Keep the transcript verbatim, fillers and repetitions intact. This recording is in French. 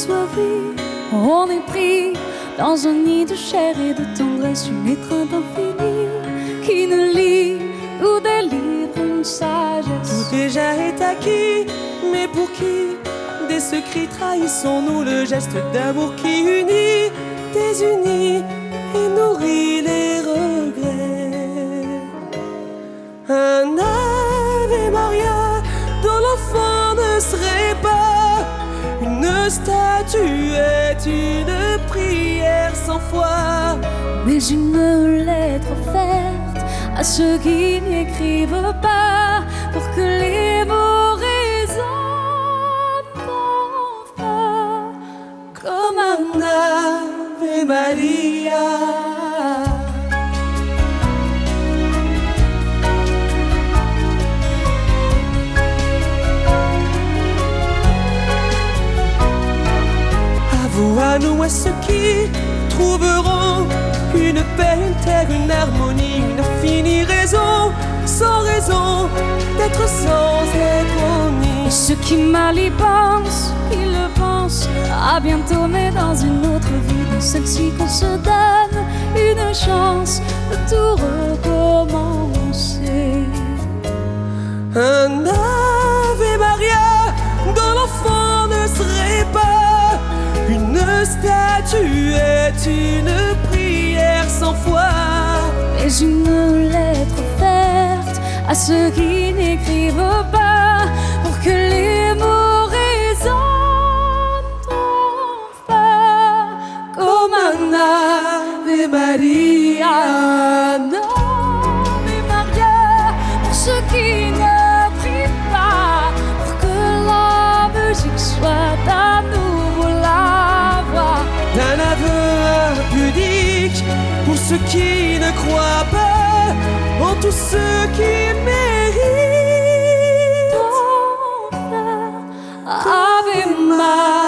assoivis. On est pris dans un nid de chair et de tendresse, une étreinte infinie qui ne lie ou délivre une sagesse. Tout déjà est acquis, mais pour qui? Des secrets trahissons-nous le geste d'amour qui unit, désunit et nourrit les regrets. Un Ave Maria dont l'enfant ne serait pas une statue est une prière sans foi, mais une lettre offerte à ceux qui n'écrivent pas, pour que les mots résonnent enfin comme un Ave Maria. À nous, à ceux qui trouveront une paix, une terre, une harmonie, une infinie raison, sans raison d'être sans être. Et ceux qui mal y pensent, ils le pensent à bientôt, mais dans une autre vie, dans celle-ci qu'on se donne une chance de tout recommencer. Un Ave Maria dont l'enfant ne serait pas une statue est une prière sans foi, mais une lettre offerte à ceux qui n'écrivent pas, pour que les mots résonnent enfin comme un Ave Maria. Un Ave Maria pour ceux qui ne prient pas, pour que la musique soit à nouveau la voix d'un aveu impudique pour ceux qui ne croient pas en tous ceux qui méritent. Ave Maria.